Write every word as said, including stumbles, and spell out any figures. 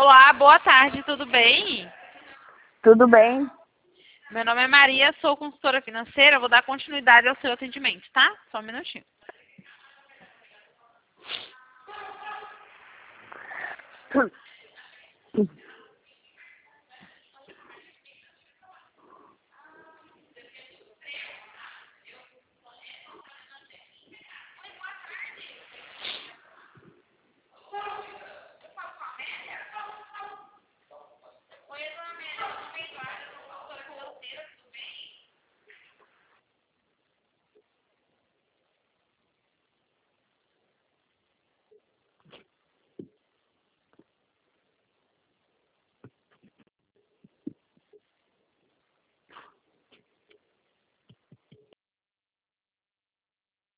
Olá, boa tarde, tudo bem? Tudo bem? Meu nome é Maria, sou consultora financeira, vou dar continuidade ao seu atendimento, tá? Só um minutinho.